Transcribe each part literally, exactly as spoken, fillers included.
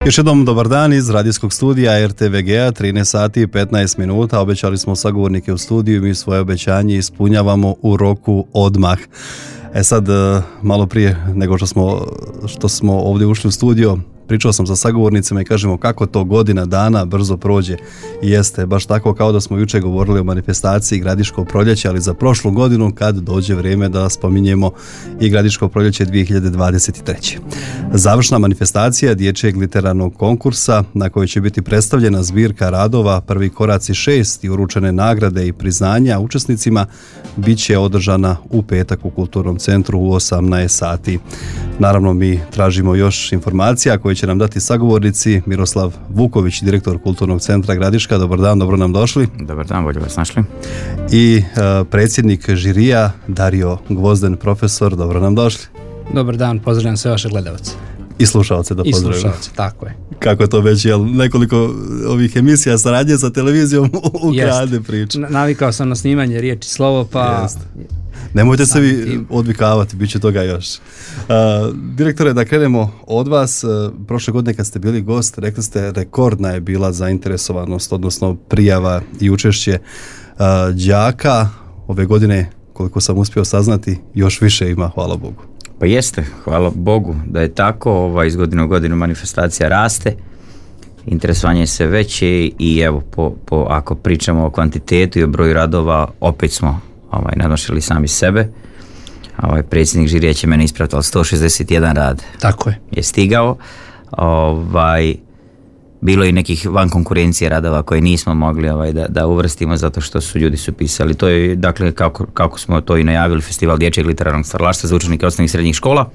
Još jednom dobar dan iz radijskog studija R T V G-a, trinaest sati i petnaest minuta. Obećali smo sagovornike u studiju i mi svoje obećanje ispunjavamo u roku odmah. E sad, malo prije nego što smo, što smo ovdje ušli u studio, pričao sam sa sagovornicima i kažemo kako to godina dana brzo prođe. I jeste, baš tako kao da smo jučer govorili o manifestaciji Gradiško proljeće, ali za prošlu godinu kad dođe vrijeme da spominjemo i Gradiško proljeće dvije hiljade dvadeset treće. Završna manifestacija dječjeg literarnog konkursa na kojoj će biti predstavljena zbirka radova Prvi koraci šest i uručene nagrade i priznanja učesnicima bit će održana u petak u Kulturnom centru u osamnaest sati. Naravno, mi tražimo još informacija koje će nam dati sagovornici. Miroslav Vuković, direktor Kulturnog centra Gradiška. Dobar dan, dobro nam došli. Dobar dan, bolje vas našli. I uh, predsjednik žirija Dario Gvozden, profesor. Dobro nam došli. Dobar dan, pozdravljam sve vaše gledalce. I slušalce da pozdravimo. I slušalce, tako je. Kako je to već, jel, nekoliko ovih emisija saradnje sa televizijom ukrade priču. Navikao sam na snimanje riječi slovo, pa... Jest. Nemojte se vi odvikavati, bit će toga još. Uh, direktore, da krenemo od vas. Uh, prošle godine kad ste bili gost, rekli ste rekordna je bila zainteresovanost, odnosno prijava i učešće uh, đaka. Ove godine, koliko sam uspio saznati, još više ima, hvala Bogu. Pa jeste, hvala Bogu da je tako. Ovaj, iz godine u godinu manifestacija raste, interesovanje je sve veće i evo, po, po, ako pričamo o kvantitetu i o broju radova, opet smo ovaj, nadmašili sami sebe. Ovaj, predsjednik žirija će mene ispraviti, ali sto šezdeset jedan rad tako je. je stigao. Ovaj, bilo je nekih van konkurencije radova koje nismo mogli ovaj, da, da uvrstimo zato što su ljudi su pisali. To je, dakle, kako, kako smo to i najavili, festival dječjeg literarnog stvaralaštva za učenike osnovnih i srednjih škola.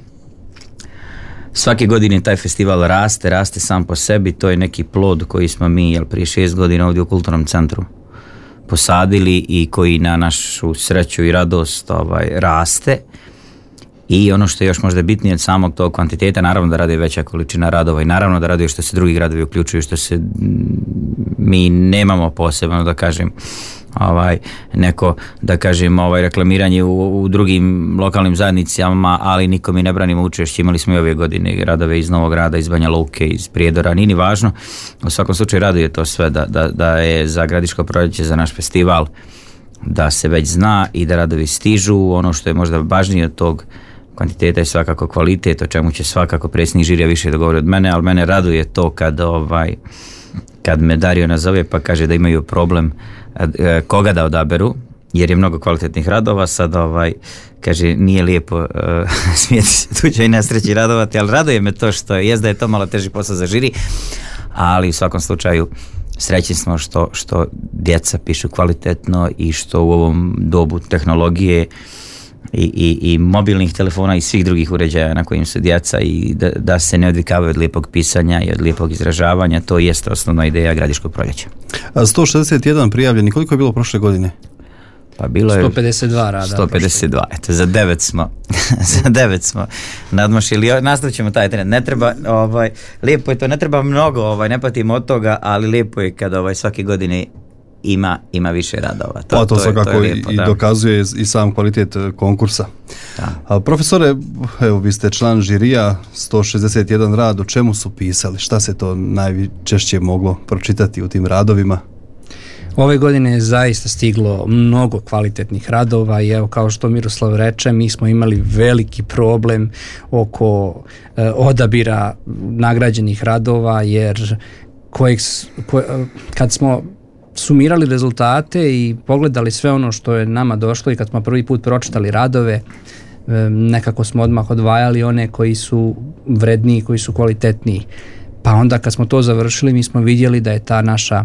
Svake godine taj festival raste, raste sam po sebi. To je neki plod koji smo mi jel, prije šest godina ovdje u Kulturnom centru posadili i koji na našu sreću i radost ovaj, raste. I ono što je još možda bitnije od samog tog kvantiteta, naravno da radi veća količina radova i naravno da radi što se drugi gradovi uključuju, što se mi nemamo posebno, da kažem, ovaj, neko, da kažem, ovaj, reklamiranje u, u drugim lokalnim zajednicama, ali nikom mi ne branimo učešće. Imali smo i ove godine radove iz Novog Grada, iz Banja Luke, iz Prijedora, nije ni važno. U svakom slučaju raduje to sve da, da, da je za Gradiško proljeće, za naš festival, da se već zna i da radovi stižu. Ono što je možda važnije od tog kvantiteta je svakako kvalitet, o čemu će svakako predsjednik žirija više da govori od mene, ali mene raduje to kad, ovaj, kad me Dario nazove pa kaže da imaju problem eh, koga da odaberu, jer je mnogo kvalitetnih radova. Sad ovaj, kaže nije lijepo eh, smijeti se tuđoj nesreći radovati, ali raduje me to što jest da je to malo teži posao za žiri, ali u svakom slučaju srećni smo što, što djeca pišu kvalitetno i što u ovom dobu tehnologije I, i, i mobilnih telefona i svih drugih uređaja na kojim su djeca i da, da se ne odvikavaju od lijepog pisanja i od lijepog izražavanja, to jeste osnovna ideja Gradiškog proljeća. sto šezdeset jedan prijavljeni, koliko je bilo prošle godine? Pa bilo je sto pedeset dva rada. sto pedeset dva, eto, za devet smo, za devet smo nadmašili, nastavit ćemo taj trend. Ne treba, ovaj, lijepo je to, ne treba mnogo, ovaj, ne patimo od toga, ali lijepo je kada ovaj, svake godine ima, ima više radova. To, pa to, to svakako je, to je lijepo, i da. Dokazuje i sam kvalitet konkursa. A, profesore, evo vi ste član žirija, sto šezdeset jedan rad, o čemu su pisali? Šta se to najčešće moglo pročitati u tim radovima? Ove godine je zaista stiglo mnogo kvalitetnih radova i evo kao što Miroslav reče, mi smo imali veliki problem oko eh, odabira nagrađenih radova, jer kojeg, ko, kad smo sumirali rezultate i pogledali sve ono što je nama došlo i kad smo prvi put pročitali radove, nekako smo odmah odvajali one koji su vredniji, koji su kvalitetniji. Pa onda kad smo to završili, mi smo vidjeli da je ta naša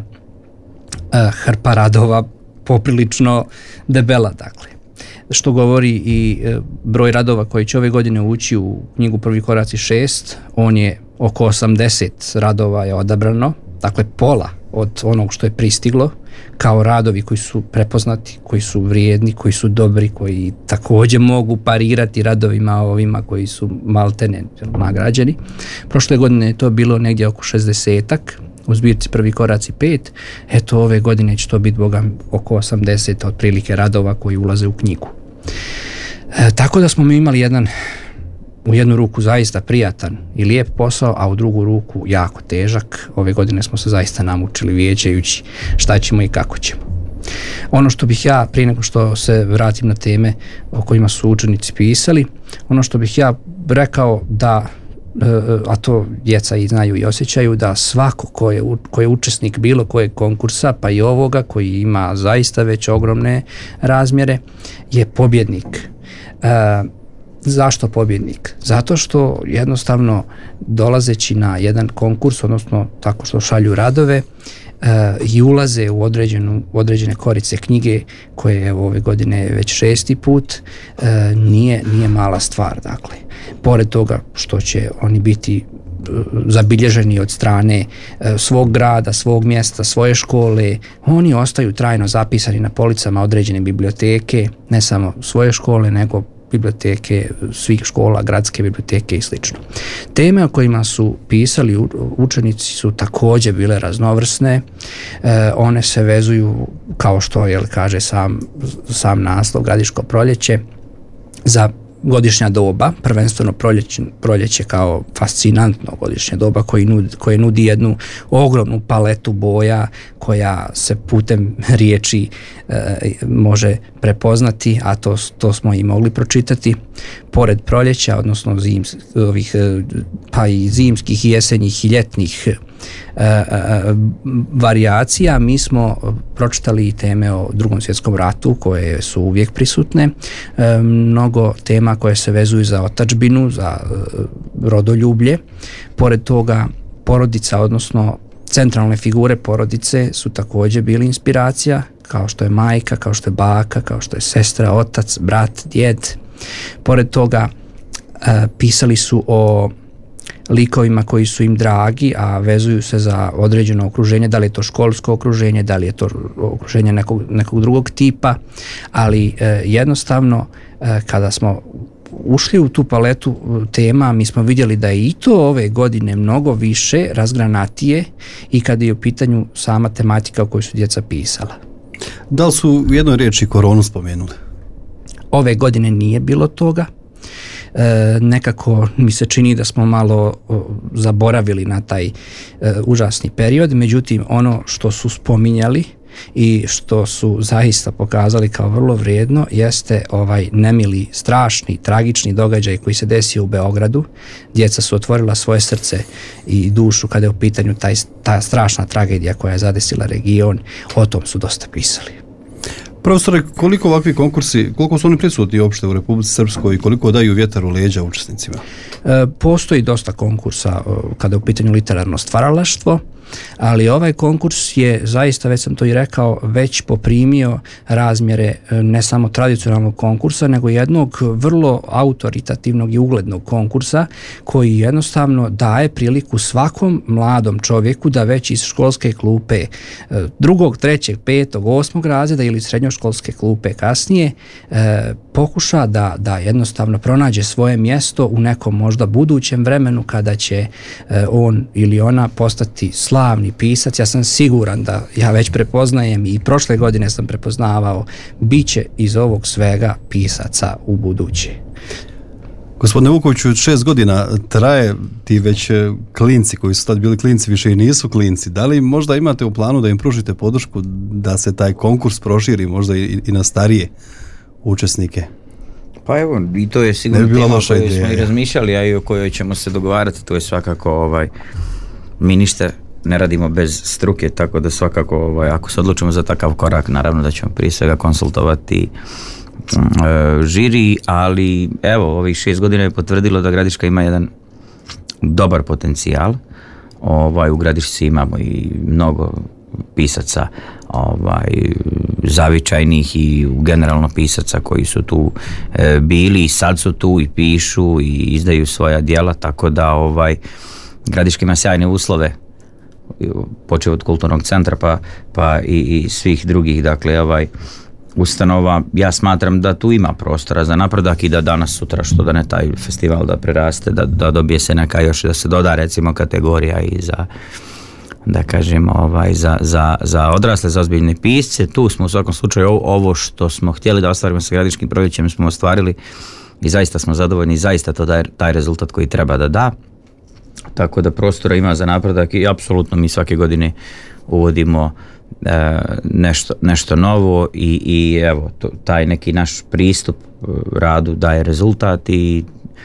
uh, hrpa radova poprilično debela, dakle. Što govori i uh, broj radova koji će ove godine ući u knjigu Prvi koraci šest, on je oko osamdeset radova je odabrano, dakle pola od onog što je pristiglo, kao radovi koji su prepoznati, koji su vrijedni, koji su dobri, koji također mogu parirati radovima ovima koji su maltene nagrađeni. Prošle godine je to bilo negdje oko šezdesetak, u zbirci Prvi koraci pet, eto ove godine će to biti boga oko osamdeset otprilike radova koji ulaze u knjigu. E, tako da smo mi imali jedan u jednu ruku zaista prijatan i lijep posao, a u drugu ruku jako težak. Ove godine smo se zaista namučili vijećajući šta ćemo i kako ćemo. Ono što bih ja, prije nego što se vratim na teme o kojima su učenici pisali, ono što bih ja rekao da, a to djeca i znaju i osjećaju, da svako ko je, ko je učesnik bilo kojeg konkursa, pa i ovoga koji ima zaista već ogromne razmjere, je pobjednik. E, zašto pobjednik? Zato što jednostavno dolazeći na jedan konkurs, odnosno tako što šalju radove, Uh, i ulaze u određenu, određene korice knjige koje evo ove godine već šesti put, uh, nije, nije mala stvar. Dakle, pored toga što će oni biti uh, zabilježeni od strane uh, svog grada, svog mjesta, svoje škole, oni ostaju trajno zapisani na policama određene biblioteke, ne samo svoje škole, nego biblioteke svih škola, gradske biblioteke i sl. Teme o kojima su pisali učenici su također bile raznovrsne. E, one se vezuju, kao što jel, kaže sam, sam naslov Gradiško proljeće, za godišnja doba, prvenstveno proljeće, proljeće kao fascinantno godišnje doba koji nudi, koje nudi jednu ogromnu paletu boja koja se putem riječi e, može prepoznati, a to, to smo i mogli pročitati. Pored proljeća, odnosno zims, ovih, pa i zimskih i jesenjih i ljetnih E, e, varijacija, mi smo pročitali i teme o Drugom svjetskom ratu koje su uvijek prisutne, e, mnogo tema koje se vezuju za otadžbinu, za e, rodoljublje. Pored toga porodica, odnosno centralne figure porodice su također bili inspiracija, kao što je majka, kao što je baka, kao što je sestra, otac, brat, djed. Pored toga e, pisali su o likovima koji su im dragi, a vezuju se za određeno okruženje, da li je to školsko okruženje, da li je to okruženje nekog, nekog drugog tipa, ali e, jednostavno e, kada smo ušli u tu paletu tema, mi smo vidjeli da je i to ove godine mnogo više razgranatije i kada je u pitanju sama tematika o kojoj su djeca pisala. Da li su u jednoj riječi koronu spomenuli? Ove godine nije bilo toga. E, nekako mi se čini da smo malo o, zaboravili na taj e, užasni period, međutim ono što su spominjali i što su zaista pokazali kao vrlo vrijedno jeste ovaj nemili, strašni, tragični događaj koji se desio u Beogradu. Djeca su otvorila svoje srce i dušu kada je u pitanju taj, ta strašna tragedija koja je zadesila region. O tom su dosta pisali. Profesore, koliko ovakvi konkursi, koliko su oni prisutni uopšte u Republici Srpskoj i koliko daju vjetar u leđa učesnicima? E, postoji dosta konkursa kada je u pitanju literarno stvaralaštvo, ali ovaj konkurs je, zaista već sam to i rekao, već poprimio razmjere ne samo tradicionalnog konkursa, nego jednog vrlo autoritativnog i uglednog konkursa koji jednostavno daje priliku svakom mladom čovjeku da već iz školske klupe drugog, trećeg, petog, osmog razreda ili srednjoškolske klupe kasnije eh, pokuša da, da jednostavno pronađe svoje mjesto u nekom možda budućem vremenu kada će eh, on ili ona postati slavni pisac. Ja sam siguran da ja već prepoznajem i prošle godine sam prepoznavao, bit će iz ovog svega pisaca u buduće. Gospodine Vukoviću, šest godina traje, ti već klinci koji su tad bili klinci više i nisu klinci. Da li možda imate u planu da im pružite podršku da se taj konkurs proširi možda i, i na starije učesnike? Pa evo, i to je sigurno tema o kojoj smo i razmišljali, a i o kojoj ćemo se dogovarati. To je svakako, ovaj, mi ništa ne radimo bez struke, tako da svakako, ovaj, ako se odlučimo za takav korak, naravno da ćemo prije svega konsultovati e, žiri, ali evo, ovih šest godina je potvrdilo da Gradiška ima jedan dobar potencijal. Ovaj, u Gradišci imamo i mnogo pisaca, ovaj, zavičajnih i generalno pisaca koji su tu e, bili i sad su tu i pišu i izdaju svoja djela, tako da ovaj, Gradiška ima sjajne uslove, počeo od kulturnog centra pa, pa i, i svih drugih, dakle, ovaj, ustanova. Ja smatram da tu ima prostora za napredak i da danas sutra, što da ne taj festival da preraste, da, da dobije se neka još, da se doda recimo kategorija i za, da kažem, ovaj, za, za, za odrasle, za ozbiljne pisce. Tu smo u svakom slučaju ovo što smo htjeli da ostvarimo sa Gradiškim proljećem smo ostvarili i zaista smo zadovoljni i zaista to daje taj rezultat koji treba da da. Tako da prostora ima za napredak i apsolutno mi svake godine uvodimo e, nešto, nešto novo i, i evo to, taj neki naš pristup radu daje rezultat i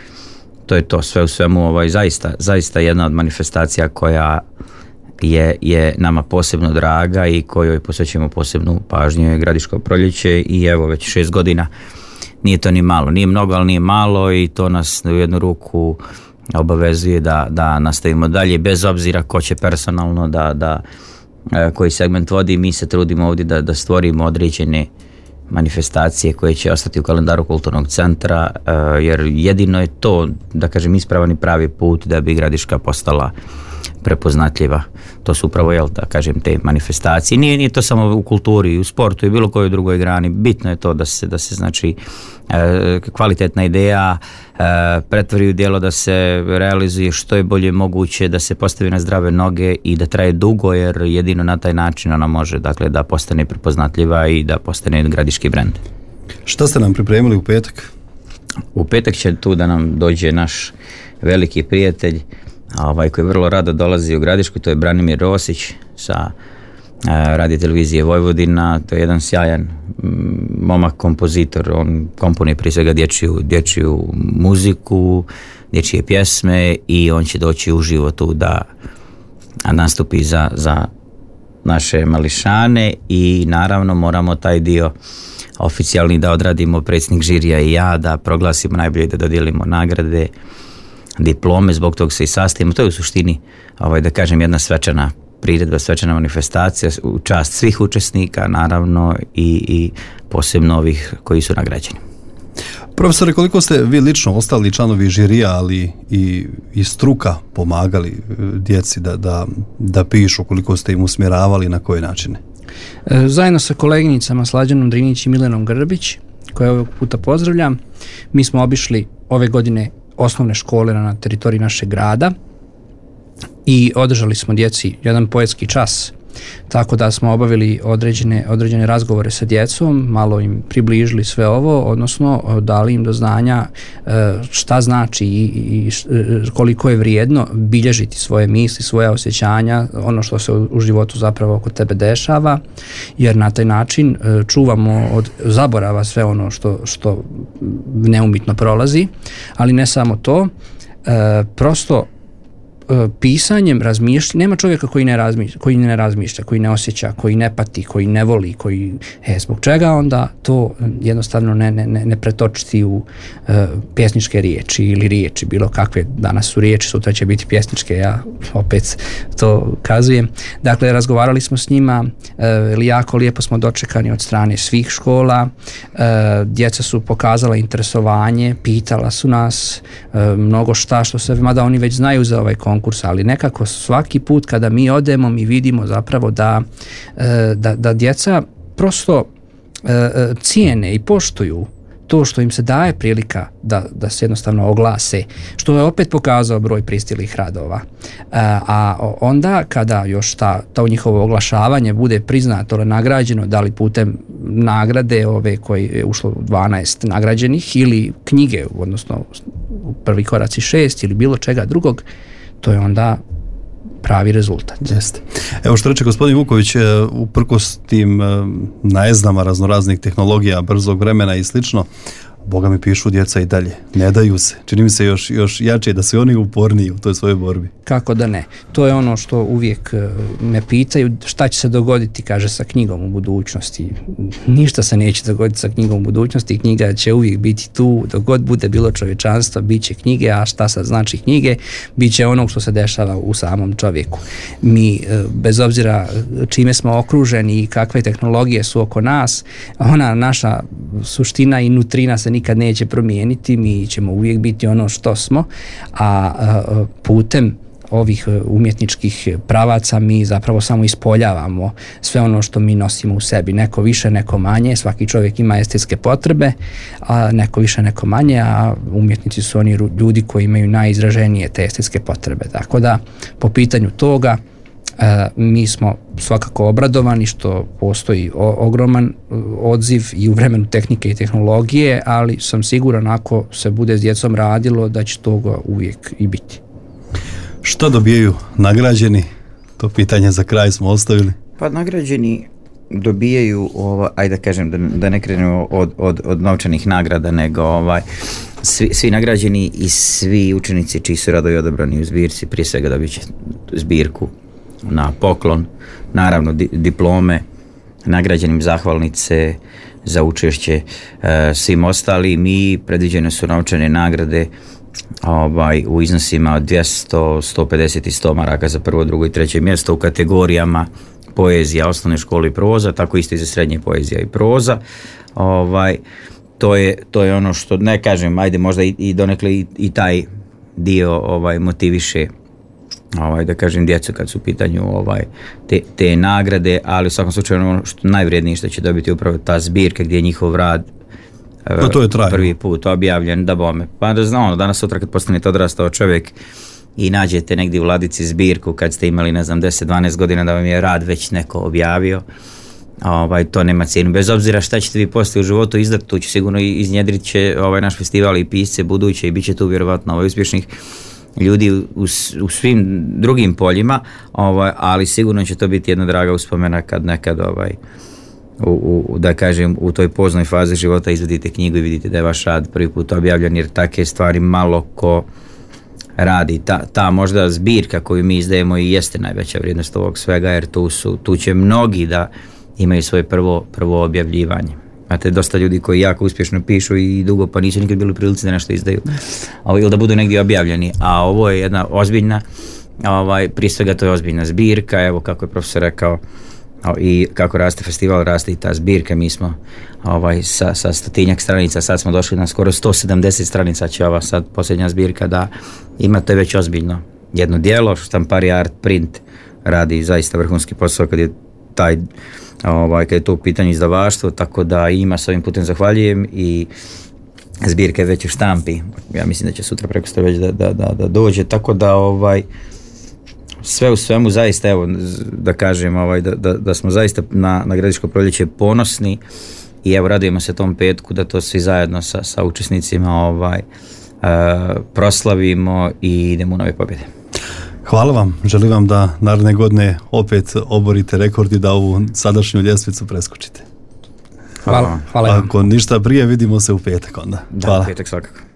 to je to sve u svemu ovaj, zaista, zaista jedna od manifestacija koja je, je nama posebno draga i kojoj posvećujemo posebnu pažnju je Gradiško proljeće i evo već šest godina nije to ni malo, nije mnogo ali nije malo i to nas u jednu ruku obavezuje da, da nastavimo dalje bez obzira ko će personalno da, da koji segment vodi. Mi se trudimo ovdje da, da stvorimo određene manifestacije koje će ostati u kalendaru kulturnog centra jer jedino je to, da kažem, ispravan i pravi put da bi Gradiška postala prepoznatljiva. To su upravo, jel, da kažem, te manifestacije. Nije, nije to samo u kulturi, u sportu i bilo kojoj drugoj grani. Bitno je to da se, da se znači, kvalitetna ideja pretvori u djelo, da se realizuje što je bolje moguće, da se postavi na zdrave noge i da traje dugo, jer jedino na taj način ona može, dakle, da postane prepoznatljiva i da postane gradiški brend. Šta ste nam pripremili u petak? U petak će tu da nam dođe naš veliki prijatelj, ovaj, koji vrlo rado dolazi u Gradišku, to je Branimir Rosić sa Radio televizije Vojvodina. To je jedan sjajan momak kompozitor, on komponuje prije svega dječju, dječju muziku, dječje pjesme i on će doći uživo tu da nastupi za, za naše mališane i naravno moramo taj dio oficijalni da odradimo, predsjednik žirija i ja, da proglasimo najbolje, da dodijelimo nagrade, diplome, zbog tog se i sastavimo. To je u suštini, ovaj, da kažem, jedna svečana priredba, svečana manifestacija u čast svih učesnika, naravno i, i posebno ovih koji su nagrađeni. Profesore, koliko ste vi lično, ostali članovi žirija, ali i, i struka pomagali djeci da, da, da pišu, koliko ste im usmjeravali, na koje načine? Zajedno sa koleginicama Slađanom Drinić i Milenom Grbić, koje ovog puta pozdravljam, mi smo obišli ove godine osnovne škole na teritoriji našeg grada i održali smo djeci jedan poetski čas, tako da smo obavili određene, određene razgovore sa djecom, malo im približili sve ovo, odnosno dali im do znanja šta znači i, i koliko je vrijedno bilježiti svoje misli, svoje osjećanja, ono što se u životu zapravo oko tebe dešava, jer na taj način čuvamo od zaborava sve ono što, što neumitno prolazi, ali ne samo to, prosto pisanjem, razmišlja, nema čovjeka koji ne razmišlja, koji ne razmišlja, koji ne osjeća, koji ne pati, koji ne voli, koji, e, zbog čega onda to jednostavno ne, ne, ne pretočiti u uh, pjesničke riječi ili riječi, bilo kakve, danas su riječi, sutra će biti pjesničke, ja opet to kazujem. Dakle, razgovarali smo s njima, uh, jako lijepo smo dočekani od strane svih škola, uh, djeca su pokazala interesovanje, pitala su nas uh, mnogo šta, što se, mada oni već znaju za ovaj konkurs, ali nekako svaki put kada mi odemo mi vidimo zapravo da, da, da djeca prosto cijene i poštuju to što im se daje prilika da, da se jednostavno oglase, što je opet pokazao broj pristilih radova. A onda kada još ta, to njihovo oglašavanje bude priznato ili nagrađeno, da li putem nagrade ove koje je ušlo dvanaest nagrađenih ili knjige, odnosno prvi koraci šest ili bilo čega drugog, to je onda pravi rezultat. Jeste. Evo što reče gospodin Vuković, uprkos tim najezdama raznoraznih tehnologija, brzog vremena i slično, Boga mi pišu djeca i dalje. Ne daju se. Čini mi se još, još jače da su oni uporniji u toj svojoj borbi. Kako da ne. To je ono što uvijek me pitaju, šta će se dogoditi, kaže, sa knjigom u budućnosti. Ništa se neće dogoditi sa knjigom u budućnosti. Knjiga će uvijek biti tu, dok god bude bilo čovječanstva, bit će knjige, a šta sad znači knjige? Bit će onog što se dešava u samom čovjeku. Mi, bez obzira čime smo okruženi i kakve tehnologije su oko nas, ona naša suština i nutrina se nikad neće promijeniti, mi ćemo uvijek biti ono što smo, a, a putem ovih umjetničkih pravaca mi zapravo samo ispoljavamo sve ono što mi nosimo u sebi, neko više, neko manje, svaki čovjek ima estetske potrebe, a neko više, neko manje, a umjetnici su oni ljudi koji imaju najizraženije te estetske potrebe, tako da po pitanju toga E, mi smo svakako obradovani što postoji o, ogroman odziv i u vremenu tehnike i tehnologije, ali sam siguran ako se bude s djecom radilo da će toga uvijek i biti. Što dobijaju nagrađeni? To pitanje za kraj smo ostavili. Pa nagrađeni dobijaju, ova, ajde da kažem, da, da ne krenemo od, od, od novčanih nagrada, nego ovaj, svi, svi nagrađeni i svi učenici čiji su radovi odabrani u zbirci, prije svega dobit će zbirku na poklon, naravno di, diplome, nagrađenim zahvalnice za učešće e, svim ostalim i predviđene su novčane nagrade ovaj, u iznosima od dvjesto, sto pedeset i sto maraka za prvo, drugo i treće mjesto u kategorijama poezija, osnovne škole i proza, tako isto i za srednje poezija i proza. Ovaj, to, je, to je ono što, ne kažem, ajde možda i, i donekle i, i taj dio ovaj, motiviše ovaj, da kažem djecu kad su u pitanju ovaj, te, te nagrade, ali u svakom slučaju ono što najvrijednije što će dobiti upravo ta zbirka gdje je njihov rad pa to je prvi put objavljen, da bome. Pa da znamo, danas sutra kad postanete odrastao čovjek i nađete negdje u ladici zbirku kad ste imali, ne znam, deset dvanaest godina da vam je rad već neko objavio, ovaj, to nema cijenu. Bez obzira šta ćete vi poslije u životu izdati, tu će sigurno iznjedrit će ovaj naš festival i pisce buduće i bit će tu vjerovatno ovaj, uspješnih ljudi u, u, u svim drugim poljima, ovaj, ali sigurno će to biti jedna draga uspomena kad nekad ovaj, U, u, da kažem, u toj poznoj fazi života izvedite knjigu i vidite da je vaš rad prvi put objavljen, jer takve stvari malo ko radi. Ta, ta možda zbirka koju mi izdajemo i jeste najveća vrijednost ovog svega, jer tu, su, tu će mnogi da imaju svoje prvo, prvo objavljivanje. Znate, dosta ljudi koji jako uspješno pišu i dugo pa nisu nikad bili u prilici da nešto izdaju, ili da budu negdje objavljeni, a ovo je jedna ozbiljna, ovaj, prije svega to je ozbiljna zbirka, evo kako je profesor rekao, i kako raste festival, raste i ta zbirka. Mi smo ovaj, sa, sa stotinjak stranica, sad smo došli na skoro sto sedamdeset stranica će ova sad posljednja zbirka da imate već ozbiljno jedno djelo. Štampari Art Print radi zaista vrhunski posao kad je taj ovaj, kad je to u pitanju izdavaštvo, tako da ima s ovim putem zahvaljujem i zbirka je već u štampi, ja mislim da će sutra preko već da, da, da, da dođe, tako da ovaj sve u svemu zaista, evo da kažem ovaj, da, da, da smo zaista na, na Gradiško proljeće ponosni i evo radujemo se tom petku da to svi zajedno sa, sa učesnicima ovaj, uh, proslavimo i idemo u nove pobjede. Hvala vam, želim vam da naredne godine opet oborite rekord i da ovu sadašnju ljestvicu preskočite. Hvala, hvala vam. Ako ništa prije, vidimo se u petak onda. Da, hvala. Petak svakako.